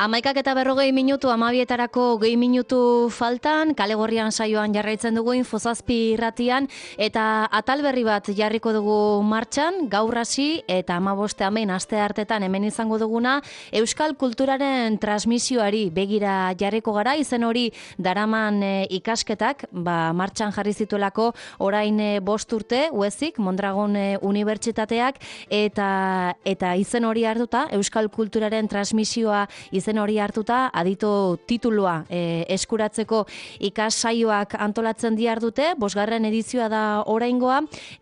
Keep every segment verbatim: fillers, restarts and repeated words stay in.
Amaikak eta berrogei minutu, amabietarako gehi minutu faltan, kale gorrian saioan jarraitzen dugu Infozazpi irratian, eta atal berri bat jarriko dugu martxan, gaur hasi eta hamaboste hemen aste hartetan hemen izango duguna, euskal kulturaren transmisioari begira jarriko gara, izen hori daraman e, ikasketak, ba, martxan jarri zituelako orain e, bost urte, uezik, Mondragon e, Unibertsitateak, eta, eta izen hori hartuta, euskal kulturaren transmisioa izen hori hartuta, aditu titulua e, eskuratzeko ikassaioak antolatzen diar dute, bosgarren edizioa da oraingoa,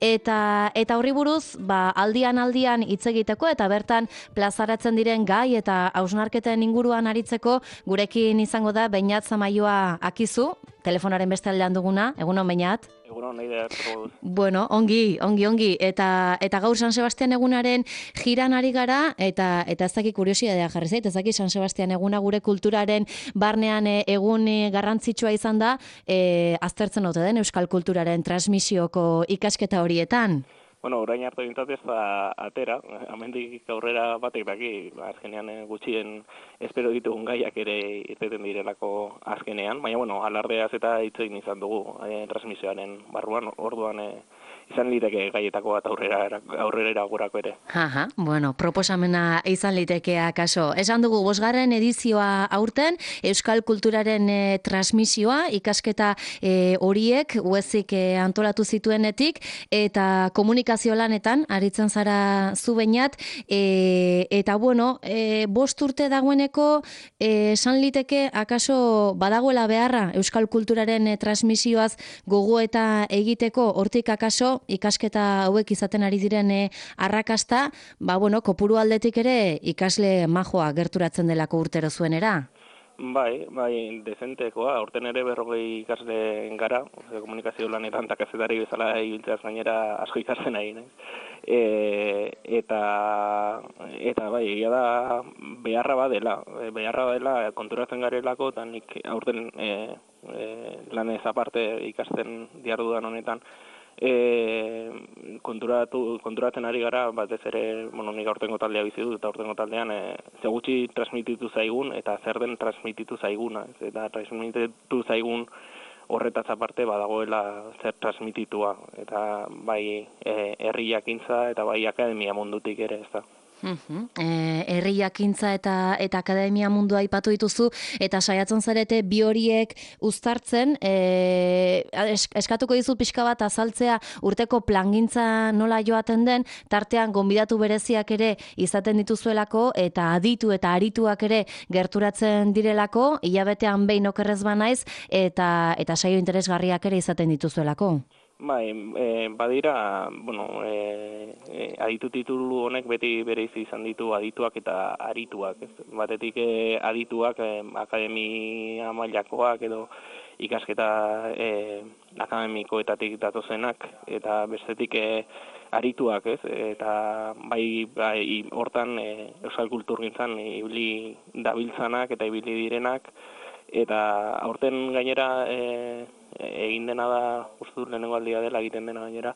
eta eta horri buruz, ba, aldian aldian hitz egiteko eta bertan plazaratzen diren gai eta hausnarketen inguruan aritzeko, gurekin izango da Beñat Zamaioa Akizu, telefonaren beste aldean duguna, egunon Beñat? Egunon, nahi da, Bueno, ongi, ongi, ongi, eta eta gaur San Sebastian egunaren jiran ari gara, eta eta ez dakik kuriosidadea jarri zait, ez dakik San Sebastian eguna gure kulturaren barnean e, egun e, garrantzitsua izan da, e, aztertzen ote den euskal kulturaren transmisioko ikasketa horietan. Bueno, orain arte bintzatez da atera, amendik aurrera batek daki, azkenean gutxien espero ditugun gaiak ere irteten direlako azkenean, baina bueno, alardeaz eta hitz egin izan dugu e, transmisioaren barruan, orduan e, izan liteke gaietako bat aurrera aurrera iragurako ere. Aha, bueno, proposamena izan liteke akaso. Esan dugu bosgarren edizioa aurten, euskal kulturaren e, transmisioa, ikasketa e, horiek, uezik e, antolatu zituenetik, eta komunikazio lanetan, aritzen zara zu Beñat, e, eta bueno, e, bost urte dagoeneko, e, esan liteke akaso badagoela beharra, euskal kulturaren e, transmisioaz gogo eta egiteko, hortik akaso, ikasketa hauek izaten ari diren e, arrakasta, ba bueno, kopuru aldetik ere ikasle majoa gerturatzen delako urtero zuenera. Bai, bai, dezentekoa, urten ere berrogei ikasle gara, komunikazio lanetan eta kazetari bezala ibiltzeaz gainera asko ikasten ari, ne? E, eta, eta bai, egia da beharra badela, beharra badela konturatzen garelako, eta nik aurten e, e, lanez aparte ikasten diardudan honetan, E, konturatu, konturatzen ari gara, batez ere, bueno, nik aurtengo taldea bizi dut, eta aurtengo taldean e, ze gutxi transmititu zaigun, eta zer den transmititu zaiguna, eta transmititu zaigun horretaz aparte badagoela zer transmititua, eta bai e, herri jakintza eta bai akademia mundutik ere, ez da. Uh-huh. E, herri jakintza eta eta akademia mundua aipatu dituzu, eta saiatzen zarete bi horiek uztartzen, e, eskatuko dizut pixka bat azaltzea urteko plangintza nola joaten den, tartean gonbidatu bereziak ere izaten dituzuelako, eta aditu eta arituak ere gerturatzen direlako, hilabetean behin okerrez banaiz, eta, eta saio interesgarriak ere izaten dituzuelako. Bai, e, badira, bueno, e, e, aditu titulu honek beti bereizi izan ditu adituak eta arituak. Ez? Batetik e, adituak e, akademia mailakoak edo ikasketa e, akademikoetatik datozenak, eta bestetik e, arituak, ez? Eta bai, bai hortan e, euskal kulturgintzan ibili dabiltzanak eta ibili direnak, eta aurten gainera e, egin dena da, uste dut lehenengo aldia dela egiten dena gainera,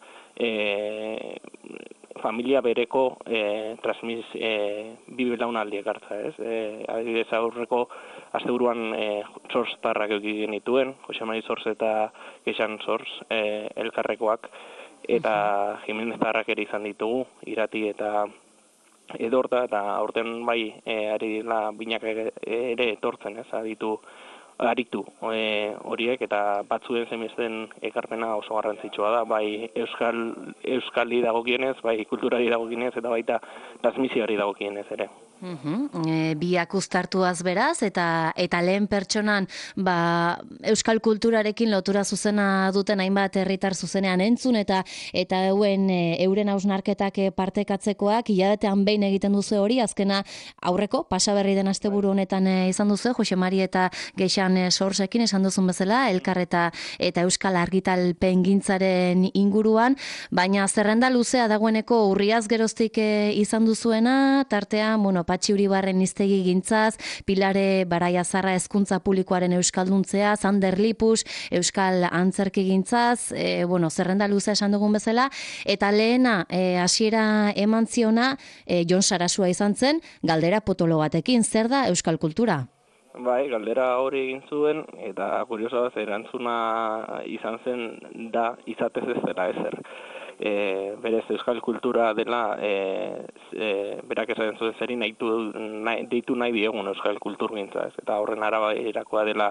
e, familia bereko e, transmis, e, bi belaunaldiak hartza, ez? E, adibidez aurreko asteburuan e, Zorztarrak eduki genituen, Jose Mari Zorz eta Kexan Zorz e, elkarrekoak, eta Jimenez Tarrak ere izan ditugu, Irati eta Edorta, eta aurten bai e, ari dira binak ere, ere etortzen, ez? Aditu aritu e, horiek, eta batzuen zemizten ekarpena oso garrantzitsua da, bai euskal euskali dagokienez, bai kulturari dagokienez, eta baita transmisioari dagokienez ere. Uh-huh. E, biak uztartuaz beraz, eta eta lehen pertsonan ba, euskal kulturarekin lotura zuzena duten hainbat herritar zuzenean entzun, eta eta euen e, euren hausnarketak partekatzekoak, hilabetean behin egiten duzu hori, azkena aurreko, pasaberri den asteburu honetan e, izan duzu, Jose Mari eta Geixan e, Sorsekin esan duzun bezala, elkar eta, eta euskal argitalpengintzaren inguruan, baina zerrenda luzea dagoeneko urriaz geroztik e, izan duzuena, tartean, bueno, Patxi Uribarren hiztegi gintzaz, Pilare Baraiazarra hezkuntza publikoaren euskalduntzeaz, Ander Lipus euskal antzerki gintzaz, e, bueno, zerrenda luze esan dugun bezala, eta lehena e, hasiera eman ziona e, Jon Sarasua izan zen, galdera potolo batekin, zer da euskal kultura? Bai, galdera hori egin zuen, eta kuriosoa erantzuna izan zen da izatez ez dela ezer. E, berez euskal kultura dela, e, e, berak esan zuen zeri nahitu, nahi, deitu nahi diegun euskal kulturgintza, ez? Eta horren araberakoa dela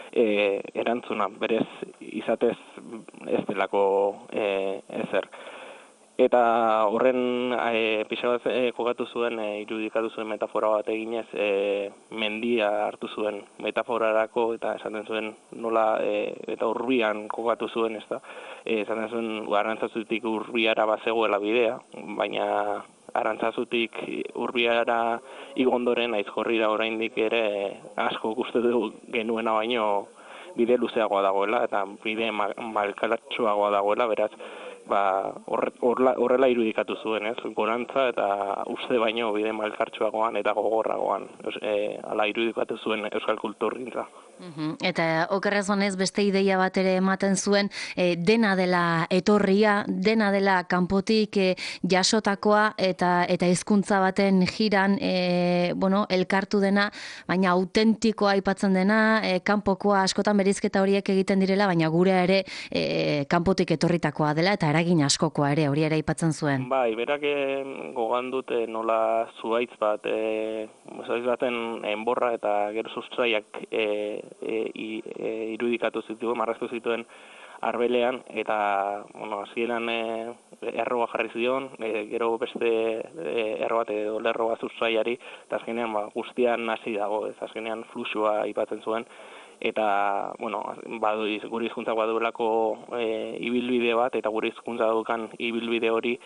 e, erantzuna, berez izatez ez delako e, ezer. Eta horren e, pixa bat e, kokatu zuen, e, irudikatu zuen metafora bat eginez, e, mendia hartu zuen metaforarako, eta esaten zuen nola, e, eta urbian kokatu zuen, ez da. E, esaten zuen, Arantzazutik urbiara bazegoela bidea, baina Arantzazutik urbiara igondoren aizkorrira oraindik ere asko uste du genuena baino bide luzeagoa dagoela, eta bide malkalatsuagoa dagoela, beraz, ba, horrela, horrela irudikatu zuen, ez? Gorantza eta uste baino bide malkartsuagoan eta gogorragoan, e, ala irudikatu zuen euskal kulturgintza. Uhum. Eta okerrez honez beste ideia bat ere ematen zuen, e, dena dela etorria, dena dela kanpotik e, jasotakoa eta eta hizkuntza baten jiran e, bueno, elkartu dena, baina autentikoa aipatzen dena, e, kanpokoa askotan berizketa horiek egiten direla, baina gure ere e, kanpotik etorritakoa dela eta eragin askokoa ere, hori ere aipatzen zuen. Bai, berak gogan dute nola zuhaitz bat, e, zuhaitz baten enborra eta gero sustraiak e, E, e, irudikatu zituen, marraztu zituen arbelean, eta bueno, hasieran e, erroa jarri zion, e, gero beste e, erro bat edo lerro bat sustraiari, eta azkenean ba, guztian hasi dago, ez azkenean fluxua aipatzen zuen, eta bueno, badu, gure hizkuntzak baduelako e, ibilbide bat, eta gure hizkuntza dukan ibilbide hori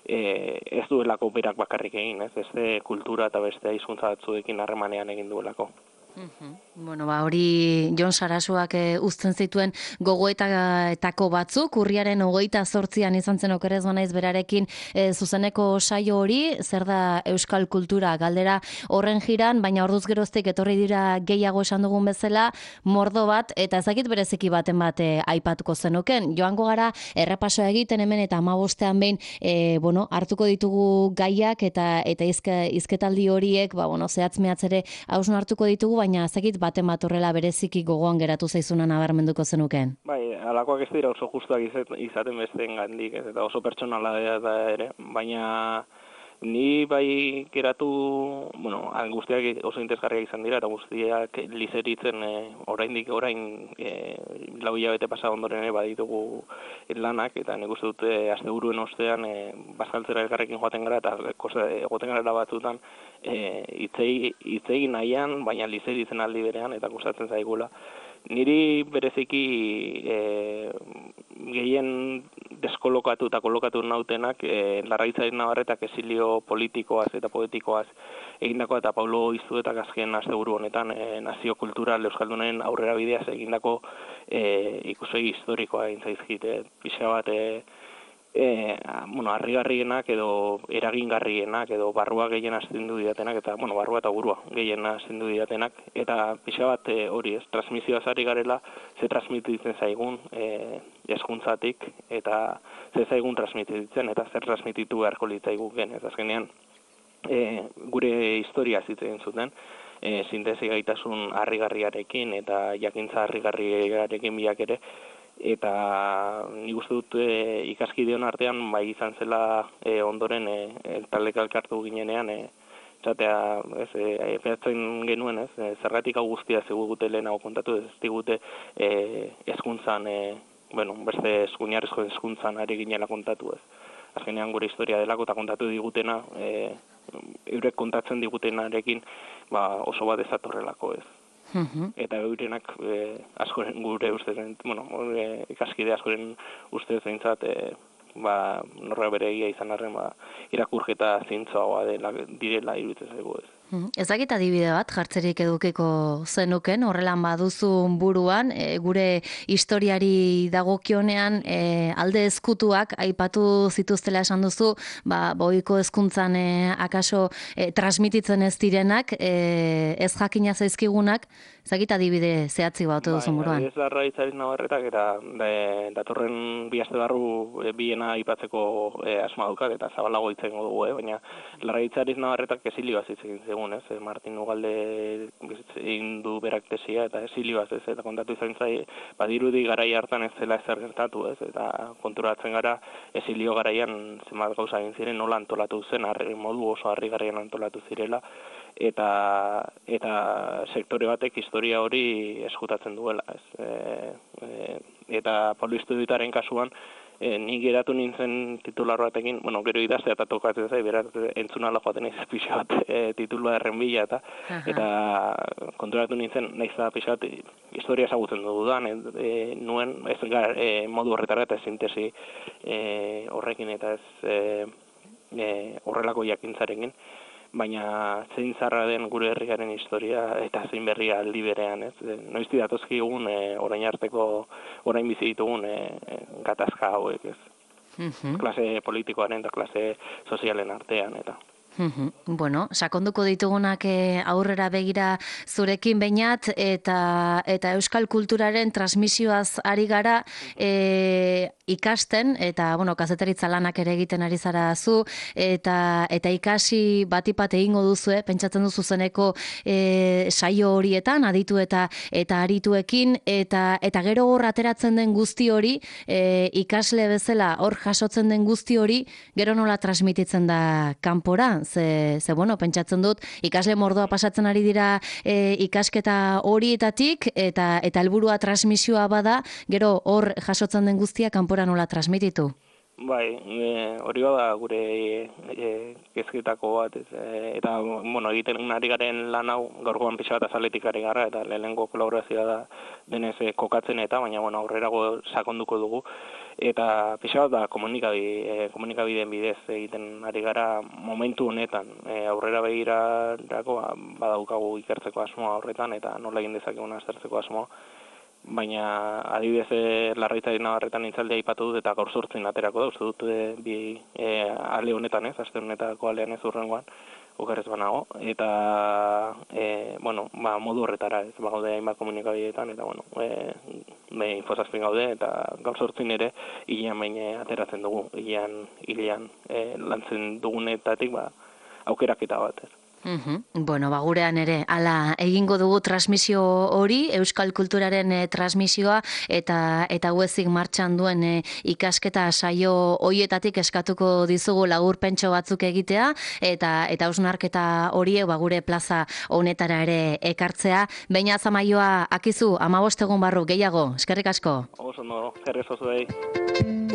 e, ez duelako berak bakarrik egin, ez beste kultura eta beste hizkuntza batzuekin harremanean egin duelako. Uhum. Bueno, ba, hori Jon Sarasuak e, uzten zituen gogoetatako batzuk, urriaren hogeita zortzian izan zen okerrez banaiz berarekin e, zuzeneko saio hori, zer da euskal kultura galdera horren jiran, baina orduz geroztik etorri dira gehiago esan dugun bezala, mordo bat, eta ezakit bereziki baten bat e, aipatuko zenuken. Joango gara errepasoa egiten hemen eta hamabostean behin e, bueno, hartuko ditugu gaiak eta eta izke, izketaldi horiek, ba, bueno, zehatz mehatz ere hausno hartuko ditugu, baina ezakit baten bat horrela bereziki gogoan geratu zaizuna nabarmenduko zenuken. Bai, alakoak ez dira oso justuak izaten besteen gandik, ez, eta oso pertsonala da ere, baina ni bai geratu, bueno, guztiak oso interesgarriak izan dira, eta guztiak lizeritzen e, oraindik orain e, lau hilabete pasa ondoren ere baditugu lanak, eta nik uste dute asteburuen ostean e, bazkaltzera elkarrekin joaten gara, eta egoten gara batzutan hitzei e, nahian, baina lizeritzen aldi berean, eta gustatzen zaigula. Niri bereziki e, gehien deskolokatu eta kolokatu nautenak e, Larraitzaren Nabarretak esilio politikoaz eta poetikoaz egindakoa eta Paulo Izuetak azken asteburu honetan e, nazio kultural euskaldunen aurrera bideaz egindako e, ikusegi historikoa egin zaizkite pixa bat e, E, bueno, harrigarrienak edo eragingarrienak edo barrua gehien astindu didatenak eta bueno, barrua eta burua gehien astindu didatenak eta pixa bat e, hori ez, transmisioaz ari garela ze transmititzen zaigun e, hezkuntzatik eta ze zaigun transmititzen eta zer transmititu beharko litzaigun ez azkenean e, gure historia zitzen zuten e, sintesi gaitasun harrigarriarekin eta jakintza harrigarriarekin biak ere eta nik uste dut e, ikaskideon artean bai izan zela e, ondoren e, talek elkartu ginenean e, zatea, ez, e, epeatzen genuen, ez, e, zergatik hau guztia zegugute lehenago kontatu, ez digute e, ezkuntzan, e, bueno, beste eskuinarrezko ezkuntzan ari ginela kontatu, ez. Azkenean gure historia delako eta kontatu digutena, e, eurek kontatzen digutenarekin, ba, oso bat ezatorrelako, ez. Uhum. Eta eurenak e, askoren gure ustez, bueno, e, ikaskide askoren ustez zeintzat, e, ba, norra bere egia izan arren, ba, irakurketa zintzoagoa dela direla iruditzen zaigu ez. Ez dakit adibide bat jartzerik edukiko zenuken, horrelan baduzun buruan, e, gure historiari dagokionean e, alde ezkutuak aipatu zituztela esan duzu, ba, boiko hezkuntzan e, akaso e, transmititzen ez direnak, e, ez jakina zaizkigunak, ez dakit adibide zehatzik bat duzun buruan. Bai, ez da Larraitzari Navarretak eta de, datorren bi aste barru e, biena aipatzeko e, asma daukat eta zabalago hitz egingo dugu, eh? Baina Larraitzari Navarretak esilioaz hitz egin zigun, ez? Martin Ugalde egin du berak tesia eta esilioaz, ez? Eta kontatu izan zai, badirudi garai hartan ez zela ezer gertatu, ez? Eta konturatzen gara esilio garaian zenbat gauza egin ziren, nola antolatu zen, arri, modu oso harrigarrian antolatu zirela, eta eta sektore batek historia hori eskutatzen duela, ez? E, e, eta Pablo Istuditaren kasuan E, ni geratu nintzen titular batekin, bueno, gero idaztea eta tokatzen zai, beraz entzun ala joaten ez pixa bat e, titulua erren bila, eta, eta konturatu nintzen, nahiz da pixa bat, historia ezagutzen dudan, e, e, nuen, ez gar, e, modu horretara eta sintesi e, horrekin eta ez e, e, horrelako jakintzarekin, baina zein zarra den gure herriaren historia eta zein berria aldi berean, ez? Noizti datozki egun e, orain arteko, orain bizi ditugun e, e, gatazka hauek, ez? Mm-hmm. Klase politikoaren eta klase sozialen artean, eta... Mm-hmm. Bueno, sakonduko ditugunak aurrera begira zurekin behinat eta eta euskal kulturaren transmisioaz ari gara e, ikasten eta bueno, kazetaritza lanak ere egiten ari zara zu eta eta ikasi batipat egingo duzu, eh? Pentsatzen duzu zeneko e, saio horietan aditu eta eta arituekin eta eta gero hor ateratzen den guzti hori e, ikasle bezala hor jasotzen den guzti hori gero nola transmititzen da kanpora. Ze, ze bueno, pentsatzen dut, ikasle mordoa pasatzen ari dira e, ikasketa horietatik, eta eta helburua transmisioa bada, gero hor jasotzen den guztia kanpora nola transmititu? Bai, e, hori bada gure e, kezketako bat, ez, e, eta bueno, egiten ari garen lan hau gaurkoan pixka bat azaletik ari gara, eta lehenengo kolaborazioa da denez e, kokatzen eta, baina bueno, aurrerago sakonduko dugu. Eta pixka bat da komunikabide, komunikabideen bidez egiten ari gara momentu honetan. E, aurrera begirarako badaukagu ikertzeko asmoa horretan eta nola egin dezakegun aztertzeko asmoa. Baina adibidez Larraitzari Navarretan intzaldea aipatu dut eta gaur sortzen aterako da, uste dut e, bi e, ale honetan ez, aste honetako alean ez urrengoan, okerrez banago, eta e, bueno, ba, modu horretara ez, ba, gaude hainbat komunikabideetan, eta bueno, e, be, infosazpin gaude, eta gaur sortzen ere hilean bain ateratzen dugu, hilean, hilean e, lantzen dugunetatik ba, aukeraketa bat ez. Mm-hmm. Bueno, ba, gurean ere, ala egingo dugu transmisio hori, euskal kulturaren e, transmisioa, eta eta huezik martxan duen e, ikasketa saio hoietatik eskatuko dizugu lagurpentxo batzuk egitea, eta eta hausnarketa horiek ba, gure plaza honetara ere ekartzea. Beina Zamaioa, akizu, hamabost egun barru gehiago, eskerrik asko. Oso no, eskerrik asko zuei.